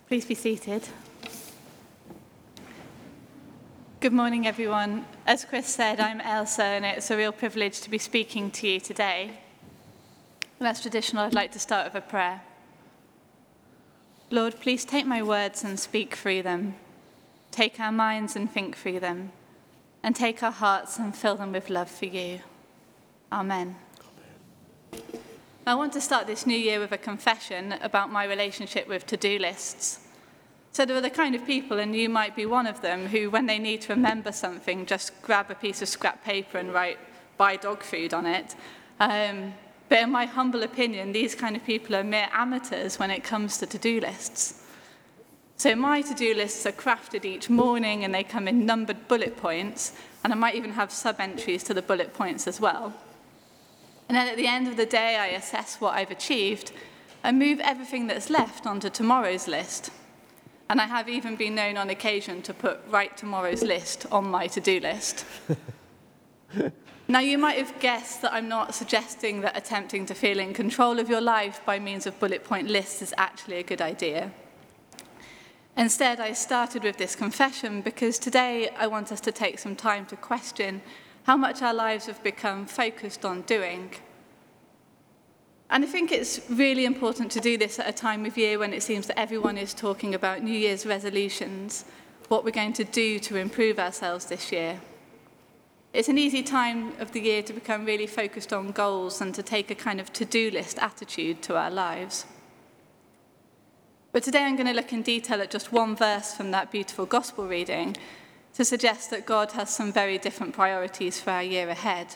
Please be seated. Good morning, everyone. As Chris said, I'm Elsa, and it's a real privilege to be speaking to you today. And as traditional, I'd like to start with a prayer. Lord, please take my words and speak through them. Take our minds and think through them. And take our hearts and fill them with love for you. Amen. I want to start this new year with a confession about my relationship with to-do lists. So there are the kind of people, and you might be one of them, who when they need to remember something, just grab a piece of scrap paper and write "buy dog food" on it. But in my humble opinion, these kind of people are mere amateurs when it comes to to-do lists. So my to-do lists are crafted each morning, and they come in numbered bullet points, and I might even have sub-entries to the bullet points as well. And then at the end of the day, I assess what I've achieved and move everything that's left onto tomorrow's list. And I have even been known on occasion to put "write tomorrow's list" on my to-do list. Now, you might have guessed that I'm not suggesting that attempting to feel in control of your life by means of bullet point lists is actually a good idea. Instead, I started with this confession because today I want us to take some time to question how much our lives have become focused on doing. And I think it's really important to do this at a time of year when it seems that everyone is talking about New Year's resolutions, what we're going to do to improve ourselves this year. It's an easy time of the year to become really focused on goals and to take a kind of to-do list attitude to our lives. But today I'm going to look in detail at just one verse from that beautiful gospel reading to suggest that God has some very different priorities for our year ahead.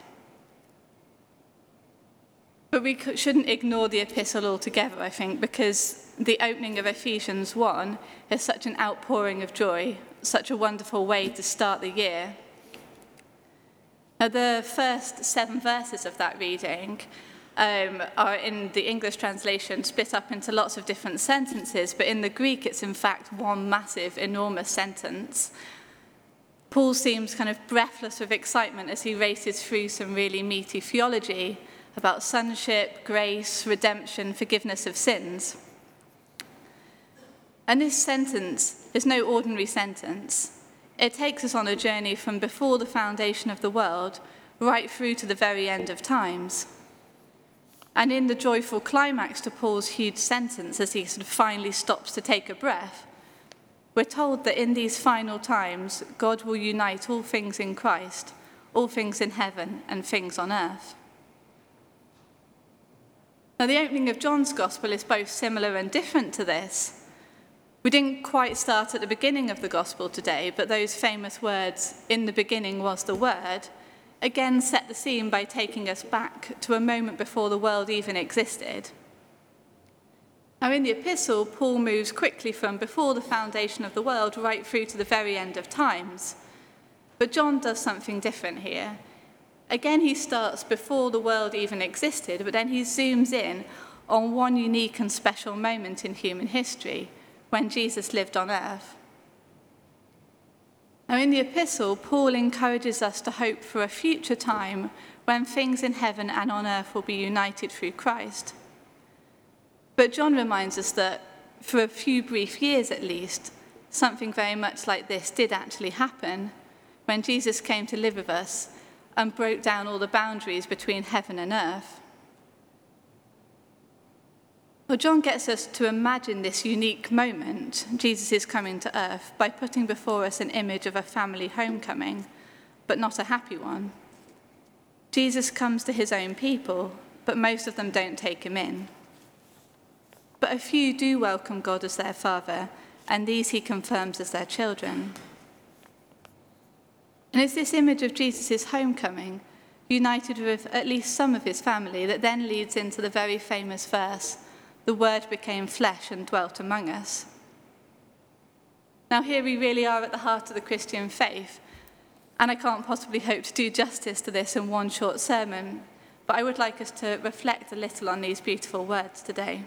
But we shouldn't ignore the epistle altogether, I think, because the opening of Ephesians 1 is such an outpouring of joy, such a wonderful way to start the year. Now, the first 7 verses of that reading are in the English translation split up into lots of different sentences, but in the Greek it's in fact one massive, enormous sentence. Paul seems kind of breathless with excitement as he races through some really meaty theology about sonship, grace, redemption, forgiveness of sins. And this sentence is no ordinary sentence. It takes us on a journey from before the foundation of the world right through to the very end of times. And in the joyful climax to Paul's huge sentence, as he sort of finally stops to take a breath, we're told that in these final times, God will unite all things in Christ, all things in heaven and things on earth. Now, the opening of John's Gospel is both similar and different to this. We didn't quite start at the beginning of the Gospel today, but those famous words, "In the beginning was the Word," again set the scene by taking us back to a moment before the world even existed. Now, in the epistle, Paul moves quickly from before the foundation of the world right through to the very end of times. But John does something different here. Again, he starts before the world even existed, but then he zooms in on one unique and special moment in human history, when Jesus lived on earth. Now, in the epistle, Paul encourages us to hope for a future time when things in heaven and on earth will be united through Christ. But John reminds us that for a few brief years at least, something very much like this did actually happen when Jesus came to live with us and broke down all the boundaries between heaven and earth. Well, John gets us to imagine this unique moment, Jesus' coming to earth, by putting before us an image of a family homecoming, but not a happy one. Jesus comes to his own people, but most of them don't take him in. But a few do welcome God as their Father, and these he confirms as their children. And it's this image of Jesus' homecoming, united with at least some of his family, that then leads into the very famous verse, "The Word became flesh and dwelt among us." Now, here we really are at the heart of the Christian faith, and I can't possibly hope to do justice to this in one short sermon, but I would like us to reflect a little on these beautiful words today.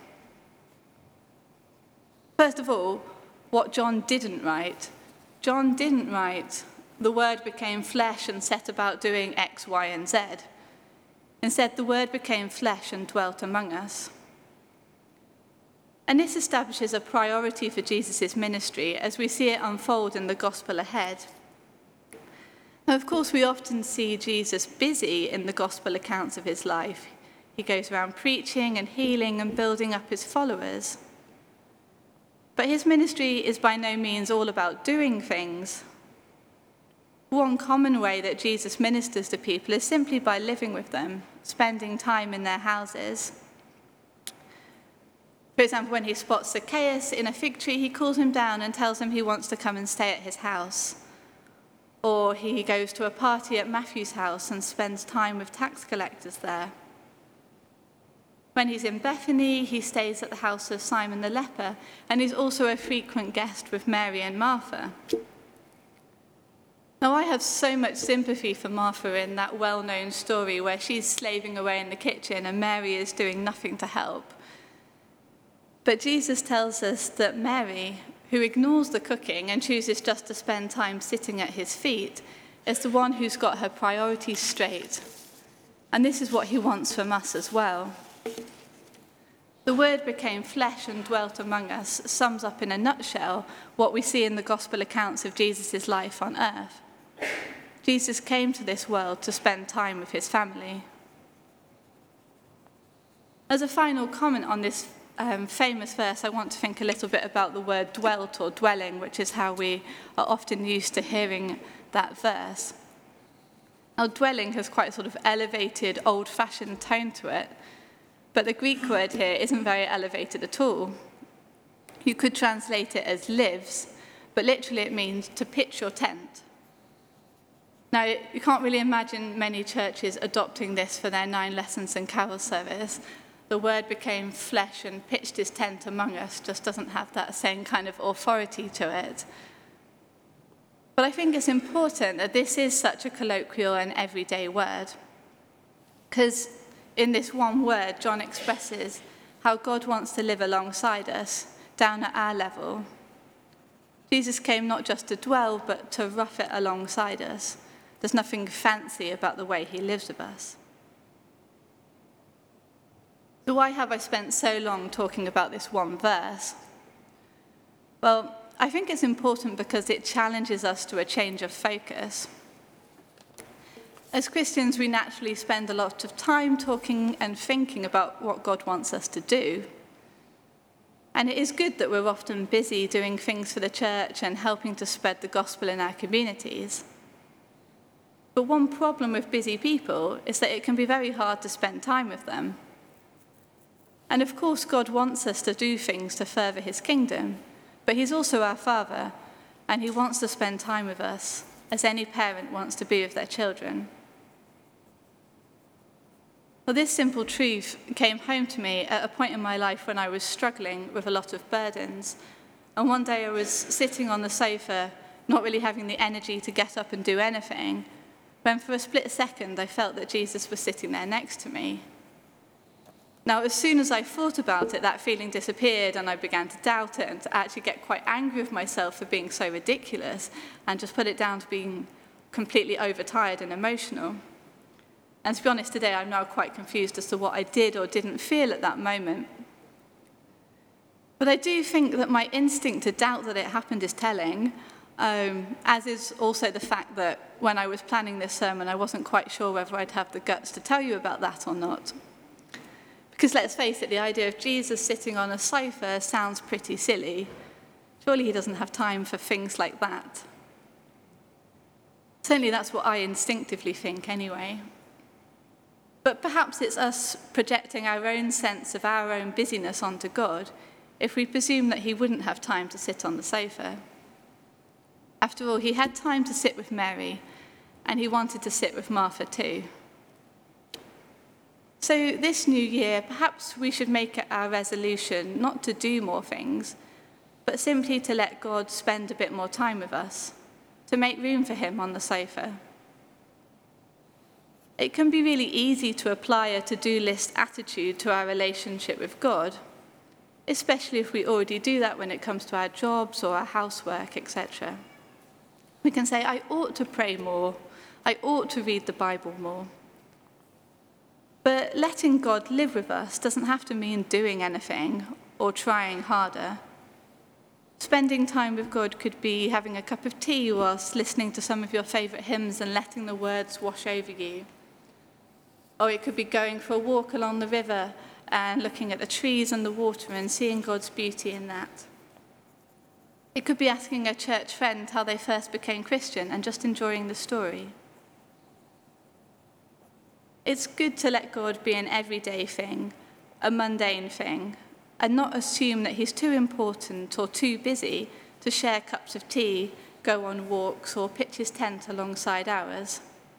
First of all, what John didn't write. John didn't write, "The Word became flesh and set about doing X, Y, and Z." Instead, the Word became flesh and dwelt among us. And this establishes a priority for Jesus' ministry as we see it unfold in the gospel ahead. Now, of course, we often see Jesus busy in the gospel accounts of his life. He goes around preaching and healing and building up his followers. But his ministry is by no means all about doing things. One common way that Jesus ministers to people is simply by living with them, spending time in their houses. For example, when he spots Zacchaeus in a fig tree, he calls him down and tells him he wants to come and stay at his house. Or he goes to a party at Matthew's house and spends time with tax collectors there. When he's in Bethany, he stays at the house of Simon the leper, and he's also a frequent guest with Mary and Martha. Now, I have so much sympathy for Martha in that well-known story where she's slaving away in the kitchen and Mary is doing nothing to help. But Jesus tells us that Mary, who ignores the cooking and chooses just to spend time sitting at his feet, is the one who's got her priorities straight. And this is what he wants from us as well. The Word became flesh and dwelt among us sums up in a nutshell what we see in the gospel accounts of Jesus' life on earth. Jesus came to this world to spend time with his family. As a final comment on this famous verse, I want to think a little bit about the word dwelt or dwelling, which is how we are often used to hearing that verse. Now, dwelling has quite a sort of elevated, old-fashioned tone to it, but the Greek word here isn't very elevated at all. You could translate it as lives, but literally it means to pitch your tent. Now, you can't really imagine many churches adopting this for their 9 lessons and carol service. The Word became flesh and pitched his tent among us just doesn't have that same kind of authority to it. But I think it's important that this is such a colloquial and everyday word, because in this one word, John expresses how God wants to live alongside us, down at our level. Jesus came not just to dwell, but to rough it alongside us. There's nothing fancy about the way he lives with us. So why have I spent so long talking about this one verse? Well, I think it's important because it challenges us to a change of focus. As Christians, we naturally spend a lot of time talking and thinking about what God wants us to do. And it is good that we're often busy doing things for the church and helping to spread the gospel in our communities. But one problem with busy people is that it can be very hard to spend time with them. And of course, God wants us to do things to further his kingdom, but he's also our Father, and he wants to spend time with us, as any parent wants to be with their children. Well, this simple truth came home to me at a point in my life when I was struggling with a lot of burdens. And one day I was sitting on the sofa, not really having the energy to get up and do anything, when for a split second I felt that Jesus was sitting there next to me. Now, as soon as I thought about it, that feeling disappeared and I began to doubt it and to actually get quite angry with myself for being so ridiculous and just put it down to being completely overtired and emotional. And to be honest, today I'm now quite confused as to what I did or didn't feel at that moment. But I do think that my instinct to doubt that it happened is telling, as is also the fact that when I was planning this sermon, I wasn't quite sure whether I'd have the guts to tell you about that or not. Because let's face it, the idea of Jesus sitting on a sofa sounds pretty silly. Surely he doesn't have time for things like that. Certainly that's what I instinctively think anyway. But perhaps it's us projecting our own sense of our own busyness onto God if we presume that he wouldn't have time to sit on the sofa. After all, he had time to sit with Mary, and he wanted to sit with Martha too. So this new year, perhaps we should make it our resolution not to do more things, but simply to let God spend a bit more time with us, to make room for him on the sofa. It can be really easy to apply a to-do list attitude to our relationship with God, especially if we already do that when it comes to our jobs or our housework, etc. We can say, I ought to pray more, I ought to read the Bible more. But letting God live with us doesn't have to mean doing anything or trying harder. Spending time with God could be having a cup of tea whilst listening to some of your favourite hymns and letting the words wash over you. Or it could be going for a walk along the river and looking at the trees and the water and seeing God's beauty in that. It could be asking a church friend how they first became Christian and just enjoying the story. It's good to let God be an everyday thing, a mundane thing, and not assume that he's too important or too busy to share cups of tea, go on walks, or pitch his tent alongside ours.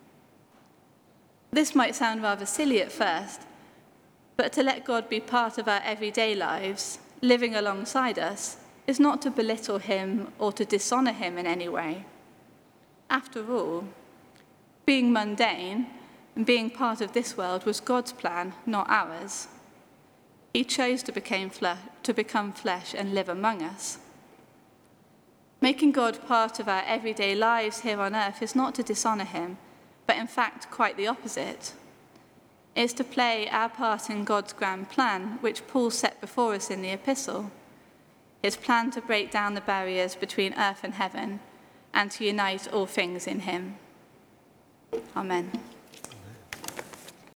This might sound rather silly at first, but to let God be part of our everyday lives, living alongside us, is not to belittle him or to dishonour him in any way. After all, being mundane and being part of this world was God's plan, not ours. He chose to become flesh and live among us. Making God part of our everyday lives here on earth is not to dishonour him, but in fact quite the opposite. It's to play our part in God's grand plan, which Paul set before us in the epistle. His plan to break down the barriers between earth and heaven and to unite all things in him. Amen.